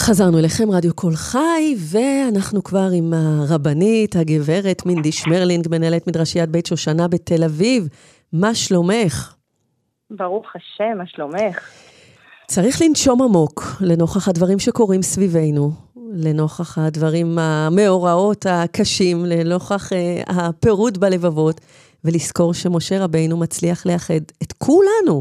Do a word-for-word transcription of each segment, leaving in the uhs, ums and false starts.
חזרנו אליכם, רדיו כל חי, ואנחנו כבר עם הרבנית, הגברת מינדי שמרלינג, מנהלת מדרשיית בית שושנה בתל אביב. מה שלומך? ברוך השם, מה שלומך? צריך לנשום עמוק לנוכח הדברים שקורים סביבנו, לנוכח הדברים המאורעות הקשים, לנוכח uh, הפירוד בלבבות, ולזכור שמשה רבינו מצליח לאחד את כולנו.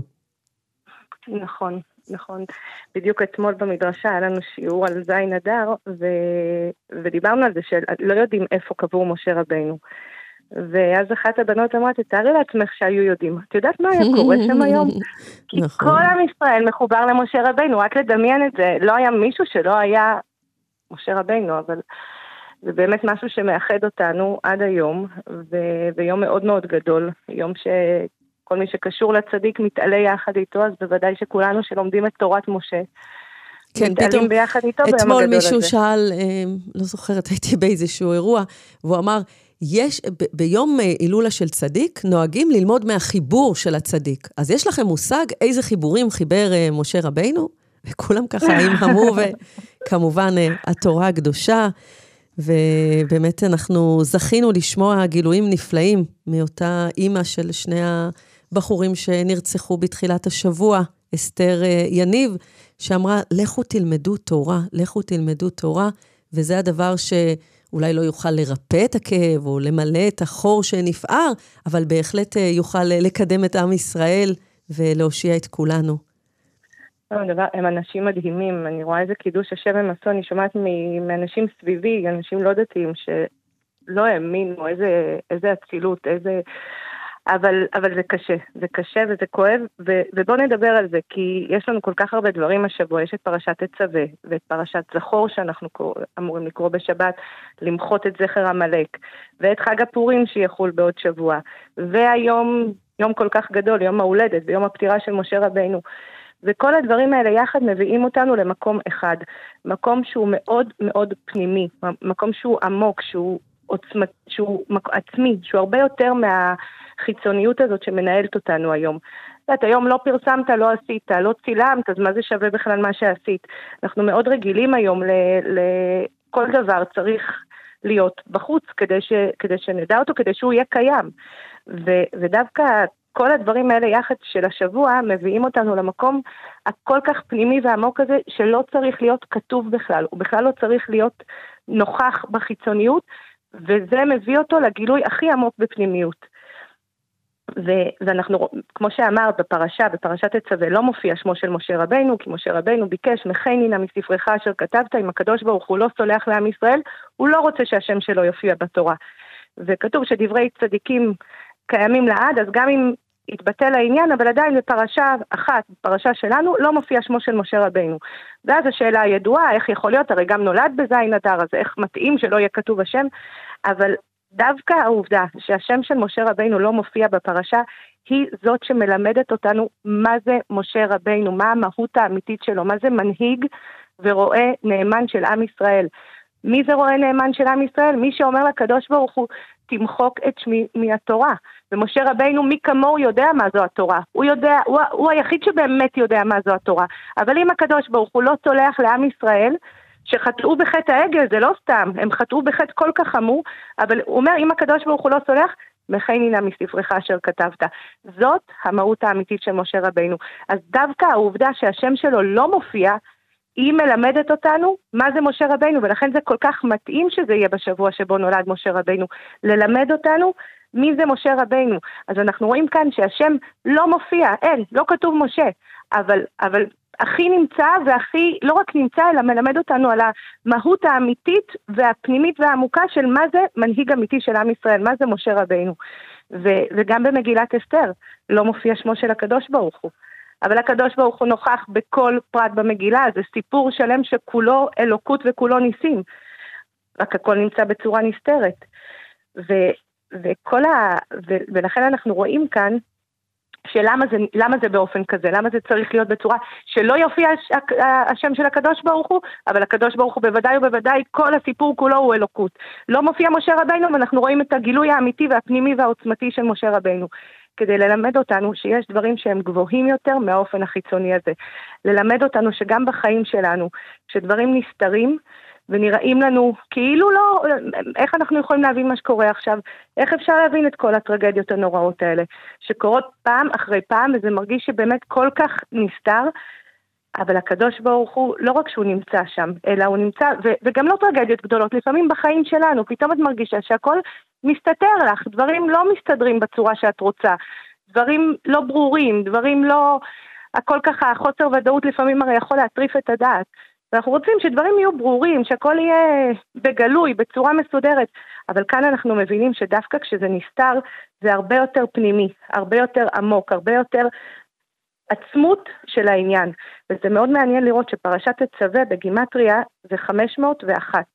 נכון. נכון, בדיוק אתמול במדרשה היה לנו שיעור על זין אדר, ו... ודיברנו על זה שלא יודעים איפה קבור משה רבינו. ואז אחת הבנות אמרה, תתארי לעצמך שהיו יודעים. את יודעת מה היה קורה שם היום? כי נכון. כל עם ישראל מחובר למשה רבינו, רק לדמיין את זה. לא היה מישהו שלא היה משה רבינו, אבל זה באמת משהו שמאחד אותנו עד היום, ו... ויום מאוד מאוד גדול, יום ש... כל מי שקשור לצדיק מתעלה יחד איתו, אז בוודאי שכולנו שלומדים את תורת משה, כן, מתעלים ביחד איתו ביום הגדול אתמול הזה. מישהו שאל, לא זוכרת, הייתי באיזשהו אירוע, והוא אמר, יש, ב- ביום אילולה של צדיק, נוהגים ללמוד מהחיבור של הצדיק. אז יש לכם מושג איזה חיבורים חיבר משה רבינו? וכולם ככה המהמו, וכמובן התורה הקדושה, ובאמת אנחנו זכינו לשמוע גילויים נפלאים מאותה אימא של שני הבחורים שנרצחו בתחילת השבוע, אסתר יניב, שאמרה, לכו תלמדו תורה, לכו תלמדו תורה, וזה הדבר שאולי לא יוכל לרפא את הכאב, או למלא את החור שנפער, אבל בהחלט יוכל לקדם את עם ישראל, ולהושיע את כולנו. הם אנשים מדהימים, אני רואה איזה קידוש השם הם עשו, אני שומעת מאנשים סביבי, אנשים לא דתיים, שלא האמינו, איזה, איזה אצילות, איזה... אבל, אבל זה קשה, זה קשה וזה כואב, ו, ובוא נדבר על זה, כי יש לנו כל כך הרבה דברים השבוע, יש את פרשת תצווה, ואת פרשת זכור שאנחנו אמורים לקרוא בשבת, למחות את זכר המלך, ואת חג הפורים שיחול בעוד שבוע, והיום, יום כל כך גדול, יום ההולדת, ביום הפטירה של משה רבינו, וכל הדברים האלה יחד מביאים אותנו למקום אחד, מקום שהוא מאוד מאוד פנימי, מקום שהוא עמוק, שהוא עוצמת, שהוא עצמי, שהוא הרבה יותר מהחיצוניות הזאת שמנהלת אותנו היום. את היום לא פרסמת, לא עשית, לא צילמת, אז מה זה שווה בכלל מה שעשית? אנחנו מאוד רגילים היום לכל דבר צריך להיות בחוץ כדי, ש, כדי שנדע אותו, כדי שהוא יהיה קיים. ו, ודווקא כל הדברים האלה יחד של השבוע מביאים אותנו למקום הכל כך פנימי ועמוק הזה שלא צריך להיות כתוב בכלל, הוא בכלל לא צריך להיות נוכח בחיצוניות, וזה מביא אותו לגילוי הכי עמוק בפנימיות. ו- ואנחנו, כמו שאמרת בפרשה, בפרשת תצווה, לא מופיע שמו של משה רבינו, כי משה רבינו ביקש, מכנינה מספרך אשר כתבת, אם הקדוש ברוך הוא לא סולח לעם ישראל, הוא לא רוצה שהשם שלו יופיע בתורה. וכתוב שדברי צדיקים קיימים לעד, אז גם אם התבטל העניין, אבל עדיין בפרשה אחת, בפרשה שלנו, לא מופיע שמו של משה רבינו. ואז השאלה הידועה, איך יכול להיות, הרי גם נולד בזין אדר, אז איך מתאים שלא יהיה כתוב השם, אבל דווקא העובדה שהשם של משה רבינו לא מופיע בפרשה, היא זאת שמלמדת אותנו מה זה משה רבינו, מה המהות האמיתית שלו, מה זה מנהיג ורואה נאמן של עם ישראל. מי זה רואה נאמן של עם ישראל? מי שאומר לקדוש ברוך הוא, תמחוק את שמי מהתורה. ומשה רבינו, מי כמוהו יודע מה זו התורה. הוא יודע, הוא, הוא היחיד שבאמת יודע מה זו התורה. אבל אם הקדוש ברוך הוא לא סולח לעם ישראל, שחטאו בחטא העגל, זה לא סתם, הם חטאו בחטא כל כך חמור, אבל הוא אומר, אם הקדוש ברוך הוא לא סולח, מכנינה מספרך אשר כתבת. זאת המהות האמיתית של משה רבינו. אז דווקא העובדה שהשם שלו לא מופיע, היא מלמדת אותנו מה זה משה רבינו, ולכן זה כל כך מתאים שזה יהיה בשבוע שבו נולד משה רבינו, ללמד אותנו מי זה משה רבינו. אז אנחנו רואים כאן שהשם לא מופיע, אין, לא כתוב משה, אבל, אבל הכי נמצא והכי, לא רק נמצא, אלא מלמד אותנו על המהות האמיתית והפנימית והעמוקה של מה זה מנהיג אמיתי של עם ישראל, מה זה משה רבינו. ו- וגם במגילת אסתר לא מופיע שמו של הקדוש ברוך הוא. אבל הקדוש ברוך הוא נוכח בכל פרט במגילה, זה סיפור שלם שכולו אלוקות וכולו ניסים, רק הכל נמצא בצורה נסתרת. ו- וכל ה- ו- ולכן אנחנו רואים כאן, שלמה זה, למה זה באופן כזה, למה זה צריך להיות בצורה שלא יופיע השם של הקדוש ברוך הוא, אבל הקדוש ברוך הוא בוודאי ובוודאי, כל הסיפור כולו הוא אלוקות. לא מופיע משה רבינו, ואנחנו רואים את הגילוי האמיתי והפנימי והעוצמתי של משה רבינו. כדי ללמד אותנו שיש דברים שהם גבוהים יותר מהאופן החיצוני הזה. ללמד אותנו שגם בחיים שלנו, כשדברים נסתרים ונראים לנו כאילו לא, איך אנחנו יכולים להבין מה שקורה עכשיו? איך אפשר להבין את כל הטרגדיות הנוראות האלה, שקורות פעם אחרי פעם, וזה מרגיש שבאמת כל כך נסתר, אבל הקדוש ברוך הוא, לא רק שהוא נמצא שם, אלא הוא נמצא, ו- וגם לא טרגדיות גדולות, לפעמים בחיים שלנו, פתאום את מרגישה שהכל מסתתר לך, דברים לא מסתדרים בצורה שאת רוצה, דברים לא ברורים, דברים לא, הכל ככה, חוסר ודאות לפעמים הרי יכול להטריף את הדעת, ואנחנו רוצים שדברים יהיו ברורים, שהכל יהיה בגלוי, בצורה מסודרת, אבל כאן אנחנו מבינים שדווקא כשזה נסתר, זה הרבה יותר פנימי, הרבה יותר עמוק, הרבה יותר עצמות של העניין, וזה מאוד מעניין לראות שפרשת תצווה בגימטריה זה חמש מאות ואחת.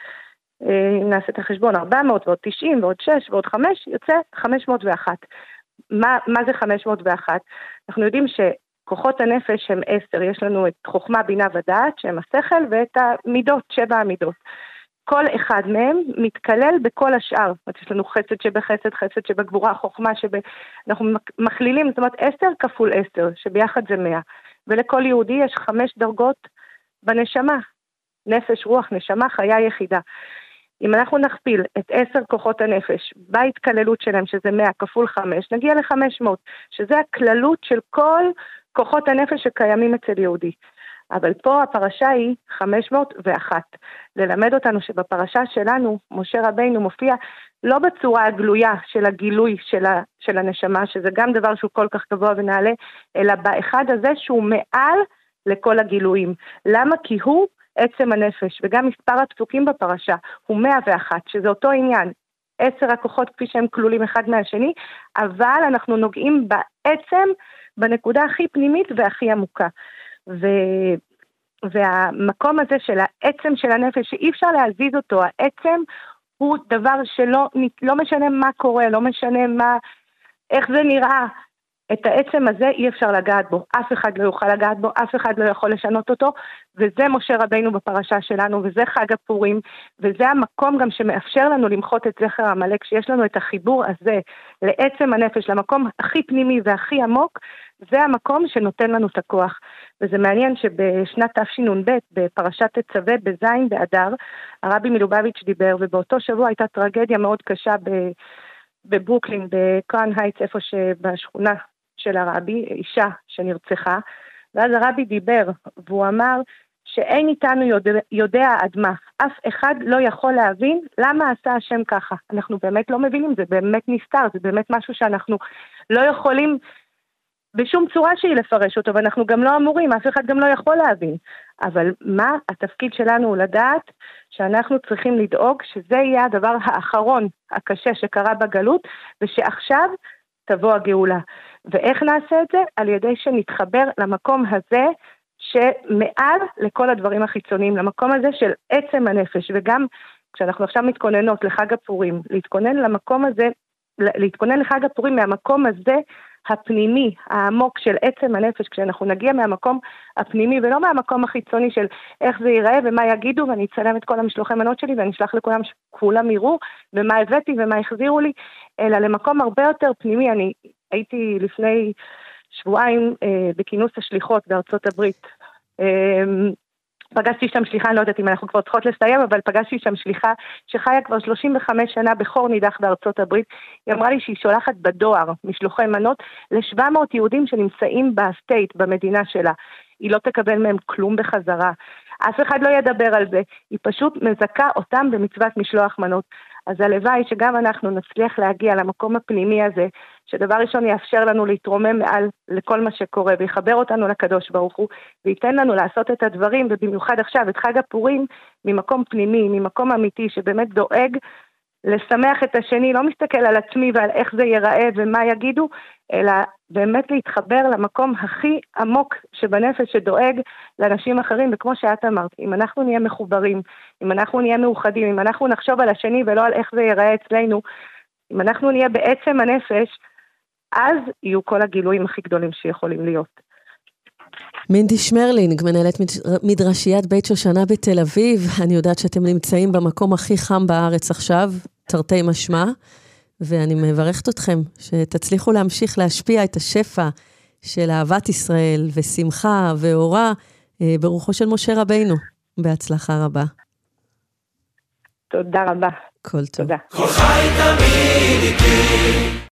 אם נעשה את החשבון, ארבע מאות ועוד תשעים ועוד שש ועוד חמש, יוצא חמש מאות ואחת. מה, מה זה חמש מאות ואחת? אנחנו יודעים שכוחות הנפש הם עשר, יש לנו את חוכמה, בינה ודעת, שהם השכל, ואת המידות, שבע המידות. כל אחד מהם מתקלל בכל השאר. יש לנו חסד שבחסד, חסד שבגבורה, חוכמה שב... אנחנו מכלילים, זאת אומרת, עשר כפול עשר, שביחד זה מאה. ולכל יהודי יש חמש דרגות בנשמה. נפש, רוח, נשמה, חיה יחידה. אם אנחנו נכפיל את עשר כוחות הנפש בהתקללות שלהם, שזה מאה כפול חמש, נגיע ל-חמש מאות, שזה הכללות של כל כוחות הנפש שקיימים אצל יהודי. אבל פה הפרשה היא חמש מאות ואחת. ללמד אותנו שבפרשה שלנו, משה רבינו מופיע לא בצורה הגלויה של הגילוי של, ה, של הנשמה, שזה גם דבר שהוא כל כך גבוה ונעלה, אלא באחד הזה שהוא מעל לכל הגילויים. למה? כי הוא עצם הנפש, וגם מספר הפסוקים בפרשה הוא מאה ואחת, שזה אותו עניין. עשר הכוחות כפי שהם כלולים אחד מהשני, אבל אנחנו נוגעים בעצם בנקודה הכי פנימית והכי עמוקה. ו... והמקום הזה של העצם של הנפש, שאי אפשר להזיז אותו, העצם הוא דבר שלא לא משנה מה קורה, לא משנה מה, איך זה נראה, את העצם הזה אי אפשר לגעת בו, אף אחד לא יוכל לגעת בו, אף אחד לא יכול לשנות אותו, וזה משה רבינו בפרשה שלנו, וזה חג הפורים, וזה המקום גם שמאפשר לנו למחות את זכר עמלק, כשיש לנו את החיבור הזה לעצם הנפש, למקום הכי פנימי והכי עמוק, זה המקום שנותן לנו את הכוח. וזה מעניין שבשנת תשנ"ב, בפרשת תצווה בזין באדר, הרבי מלובביץ' דיבר, ובאותו שבוע הייתה טרגדיה מאוד קשה בברוקלין, בקראן הייטס, איפה שבשכונה של הרבי, אישה שנרצחה, ואז הרבי דיבר, והוא אמר שאין איתנו יודע, יודע עד מה, אף אחד לא יכול להבין למה עשה השם ככה. אנחנו באמת לא מבינים, זה באמת נסתר, זה באמת משהו שאנחנו לא יכולים בשום צורה שהיא לפרש אותו, ואנחנו גם לא אמורים, אף אחד גם לא יכול להבין. אבל מה התפקיד שלנו הוא לדעת שאנחנו צריכים לדאוג שזה יהיה הדבר האחרון הקשה שקרה בגלות, ושעכשיו תבוא הגאולה. ואיך נעשה את זה? על ידי שנתחבר למקום הזה שמעל לכל הדברים החיצוניים, למקום הזה של עצם הנפש, וגם כשאנחנו עכשיו מתכוננות לחג הפורים, להתכונן למקום הזה, להתכונן לחג הפורים מהמקום הזה הפנימי, העמוק של עצם הנפש, כשאנחנו נגיע מהמקום הפנימי ולא מהמקום החיצוני של איך זה ייראה ומה יגידו, ואני אצלם את כל המשלוחי מנות שלי ואני אשלח לכולם שכולם יראו ומה הבאתי ומה החזירו לי, אלא למקום הרבה יותר פנימי. אני הייתי לפני שבועיים אה, בכינוס השליחות בארצות הברית, אה, פגשתי שם שליחה, אני לא יודעת אם אנחנו כבר צריכות לסיים, אבל פגשתי שם שליחה שחיה כבר שלושים וחמש שנה בחור נידח בארצות הברית. היא אמרה לי שהיא שולחת בדואר משלוחי מנות ל-שבע מאות יהודים שנמצאים בסטייט, במדינה שלה. היא לא תקבל מהם כלום בחזרה. אף אחד לא ידבר על זה. היא פשוט מזכה אותם במצוות משלוח מנות. אז הלוואי שגם אנחנו נצליח להגיע למקום הפנימי הזה, שדבר ראשון יאפשר לנו להתרומם מעל לכל מה שקורה, ויחבר אותנו לקדוש ברוך הוא, וייתן לנו לעשות את הדברים, ובמיוחד עכשיו את חג הפורים, ממקום פנימי, ממקום אמיתי, שבאמת דואג לשמח את השני, לא מסתכל על עצמי ועל איך זה ייראה ומה יגידו, אלא באמת להתחבר למקום הכי עמוק שבנפש, שדואג לאנשים אחרים. וכמו שאת אמרת, אם אנחנו נהיה מחוברים, אם אנחנו נהיה מאוחדים, אם אנחנו נחשוב על השני ולא על איך זה ייראה אצלנו, אם אנחנו נהיה בעצם הנפש, אז יהיו כל הגילויים הכי גדולים שיכולים להיות. מינדי שמרלינג, מנהלת מדרשיית בית שושנה בתל אביב. אני יודעת שאתם נמצאים במקום הכי חם בארץ עכשיו, תרתי משמע, ואני מברכת אתכם שתצליחו להמשיך להשפיע את השפע של אהבת ישראל ושמחה ואורה ברוחו של משה רבינו. בהצלחה רבה. תודה רבה. כל טוב. תודה. כל חי תמיד איתי.